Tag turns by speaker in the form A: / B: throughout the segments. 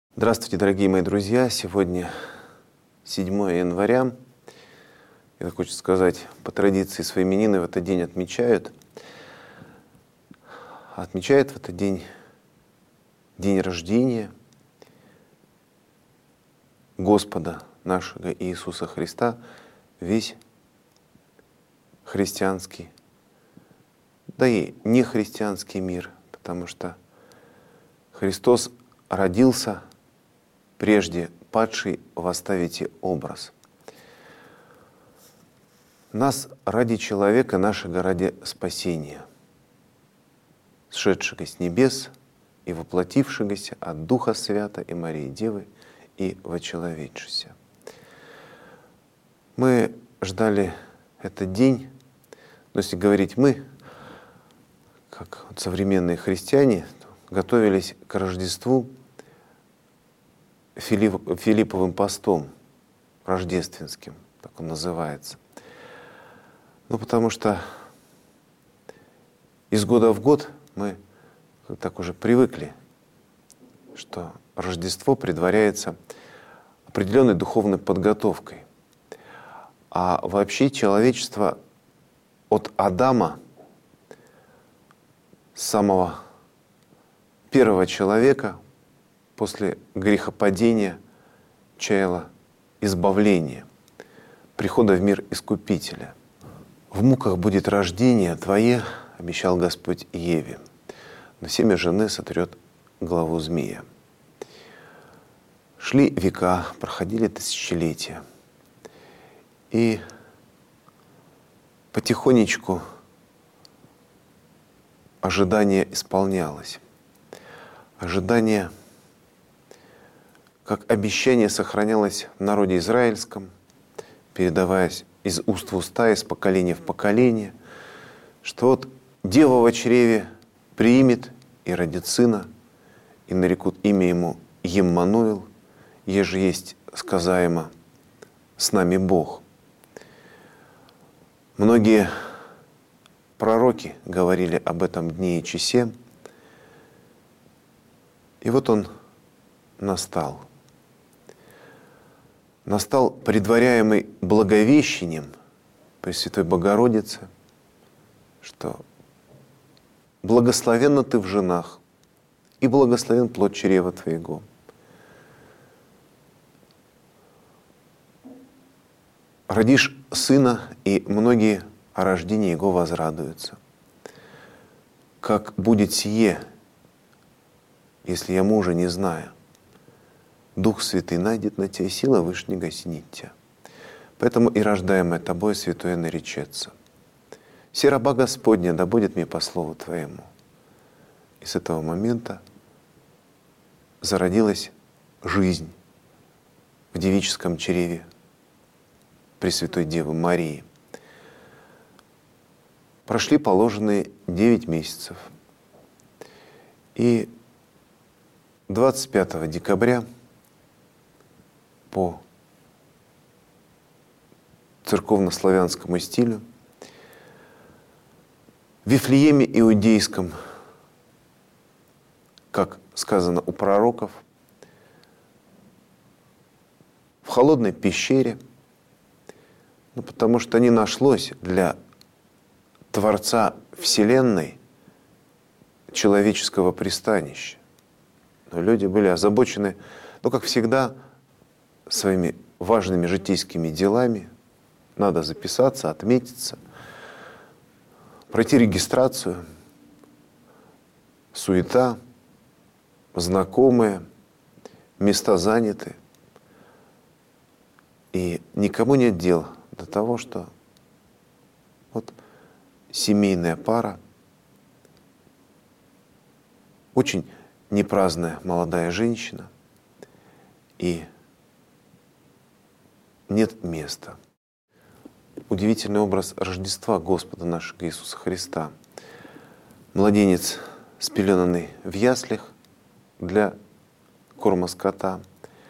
A: Здравствуйте, дорогие мои друзья! Сегодня 7 января. Это хочется сказать, по традиции свои именины в этот день отмечают. Отмечает в этот день день рождения Господа нашего Иисуса Христа весь христианский, да и нехристианский мир, потому что Христос родился прежде падший восставите образ. Нас ради человека, нашего ради спасения, сшедшего с небес и воплотившегося от Духа Свята и Марии Девы и вочеловечися. Мы ждали этот день, но если говорить мы, как современные христиане, готовились к Рождеству Филипповым постом рождественским, так он называется. Ну, потому что из года в год мы так уже привыкли, что Рождество предваряется определенной духовной подготовкой. А вообще человечество от Адама, самого первого человека, после грехопадения чаяло избавление, прихода в мир Искупителя. «В муках будет рождение Твое, — обещал Господь Еве, — но семя жены сотрет главу змея». Шли века, проходили тысячелетия, и потихонечку ожидание исполнялось. Ожидание, как обещание, сохранялось в народе израильском, передаваясь из уст в уста, из поколения в поколение, что вот дева во чреве примет и родит сына, и нарекут имя ему Еммануил, еже есть сказаемо «с нами Бог». Многие пророки говорили об этом дне и часе, и вот он настал. Настал, предваряемый Благовещением Пресвятой Богородицы, что благословенна ты в женах, и благословен плод чрева твоего. Родишь сына, и многие о рождении его возрадуются. Как будет сие, если я мужа не знаю? Дух Святый найдет на тебя, сила Вышнего осенит тебя. Поэтому и рождаемое тобой святое наречется. Се раба Господня, да будет мне по слову Твоему. И с этого момента зародилась жизнь в девическом чреве Пресвятой Девы Марии. Прошли положенные 9 месяцев. И 25 декабря по церковно-славянскому стилю в Вифлееме иудейском, как сказано у пророков, в холодной пещере, потому что не нашлось для Творца Вселенной человеческого пристанища. Но люди были озабочены, как всегда, своими важными житейскими делами. Надо записаться, отметиться, пройти регистрацию, суета, знакомые, места заняты. И никому нет дела до того, что вот семейная пара, очень непраздная молодая женщина, и нет места. Удивительный образ Рождества Господа нашего Иисуса Христа. Младенец, спеленанный в яслях для корма скота,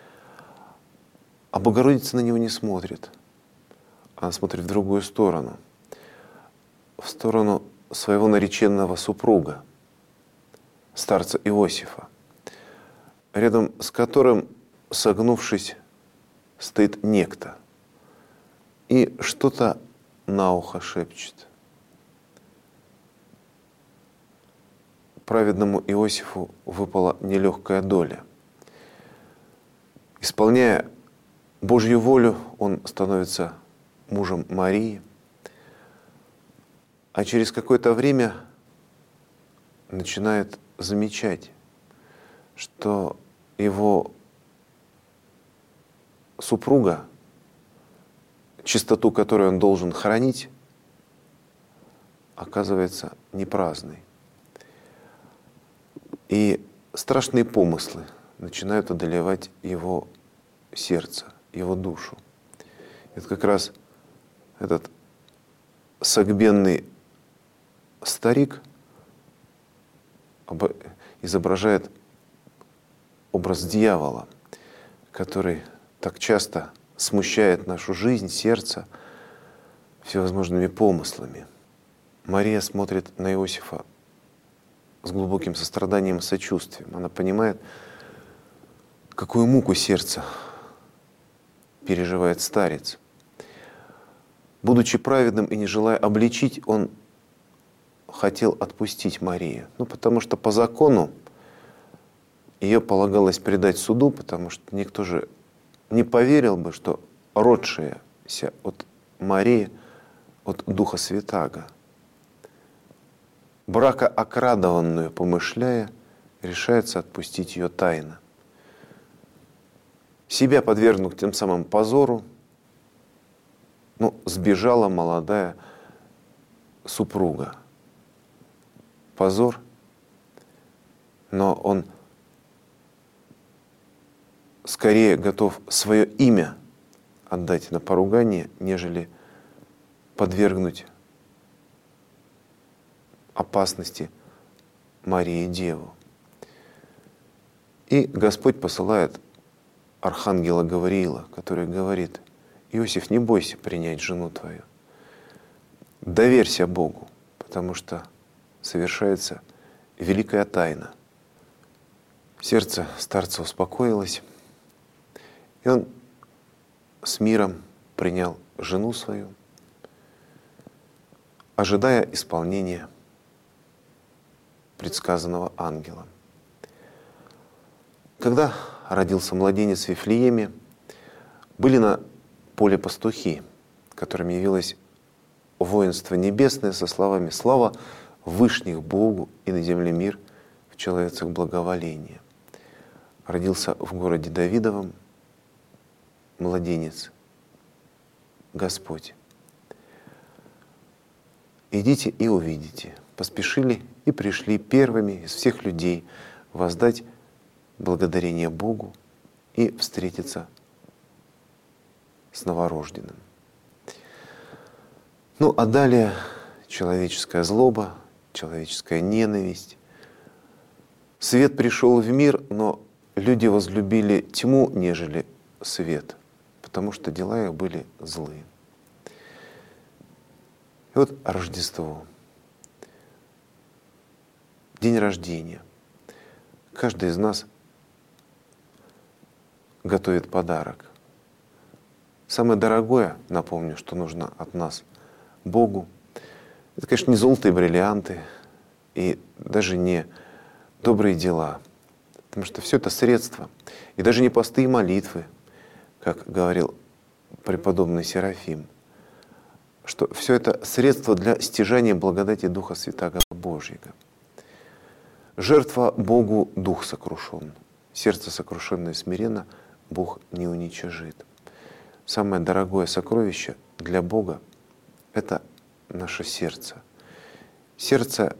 A: а Богородица на него не смотрит. Она смотрит в другую сторону, в сторону своего нареченного супруга, старца Иосифа. рядом с которым, согнувшись, стоит некто и что-то на ухо шепчет. Праведному Иосифу выпала нелегкая доля. Исполняя Божью волю, он становится мужем Марии, а через какое-то время начинает замечать, что его супруга, чистоту которой он должен хранить, оказывается не праздной. И страшные помыслы начинают одолевать его сердце, его душу. Это как раз этот согбенный старик изображает образ дьявола, который так часто смущает нашу жизнь, сердце всевозможными помыслами. Мария смотрит на Иосифа с глубоким состраданием и сочувствием. Она понимает, какую муку сердца переживает старец. Будучи праведным и не желая обличить, он хотел отпустить Марию. Потому что по закону ее полагалось предать суду, потому что никто же не поверил бы, что родшаяся от Марии, от Духа Святаго, бракоокрадованную помышляя, решается отпустить ее тайно. Себя подвергнув тем самым позору, сбежала молодая супруга. Позор, но он скорее готов свое имя отдать на поругание, нежели подвергнуть опасности Марии Деву. И Господь посылает архангела Гавриила, который говорит: Иосиф, не бойся принять жену твою, доверься Богу, потому что совершается великая тайна. Сердце старца успокоилось, и он с миром принял жену свою, ожидая исполнения предсказанного ангелом. Когда родился младенец в Вифлееме, были на поле пастухи, которым явилось воинство небесное со словами: «Слава Вышних Богу, и на земле мир, в человецах благоволение». Родился в городе Давидовом младенец, Господь. «Идите и увидите». Поспешили и пришли первыми из всех людей воздать благодарение Богу и встретиться с новорожденным. А далее человеческая злоба, человеческая ненависть. Свет пришел в мир, но люди возлюбили тьму, нежели свет, потому что дела их были злые. И вот Рождество, день рождения. Каждый из нас готовит подарок. Самое дорогое, напомню, что нужно от нас Богу, это, конечно, не золото и бриллианты, и даже не добрые дела, потому что все это средства, и даже не посты и молитвы, как говорил преподобный Серафим, что все это средства для стяжания благодати Духа Святаго Божьего. Жертва Богу Дух сокрушен, сердце сокрушенное смиренно Бог не уничижит. Самое дорогое сокровище для Бога — это наше сердце. Сердце,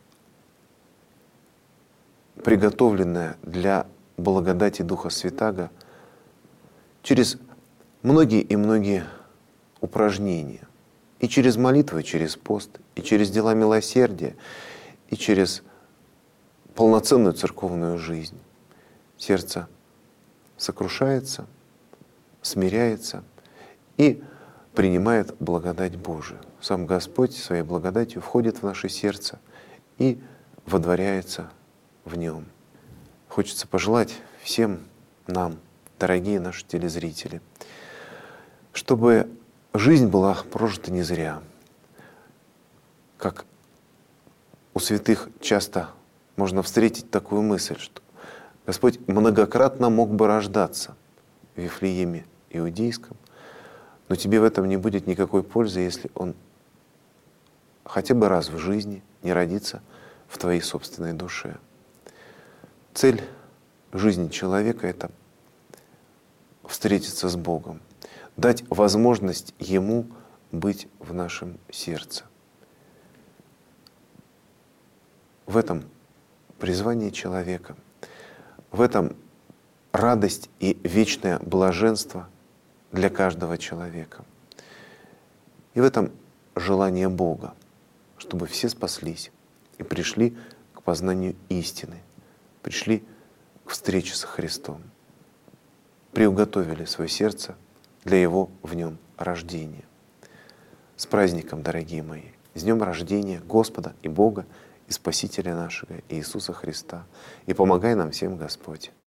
A: приготовленное для благодати Духа Святаго через многие и многие упражнения. И через молитву, и через пост, и через дела милосердия, и через полноценную церковную жизнь. Сердце сокрушается, смиряется и принимает благодать Божию. Сам Господь своей благодатью входит в наше сердце и водворяется в нем. Хочется пожелать всем нам, дорогие наши телезрители, чтобы жизнь была прожита не зря. Как у святых часто можно встретить такую мысль, что Господь многократно мог бы рождаться в Вифлееме иудейском, но тебе в этом не будет никакой пользы, если Он хотя бы раз в жизни не родится в твоей собственной душе. Цель жизни человека — это встретиться с Богом, дать возможность Ему быть в нашем сердце. В этом призвание человека, в этом радость и вечное блаженство для каждого человека. И в этом желание Бога, чтобы все спаслись и пришли к познанию истины, пришли к встрече со Христом, приуготовили свое сердце для Его в нем рождения. С праздником, дорогие мои! С днем рождения Господа и Бога и Спасителя нашего Иисуса Христа! И помогай нам всем Господь!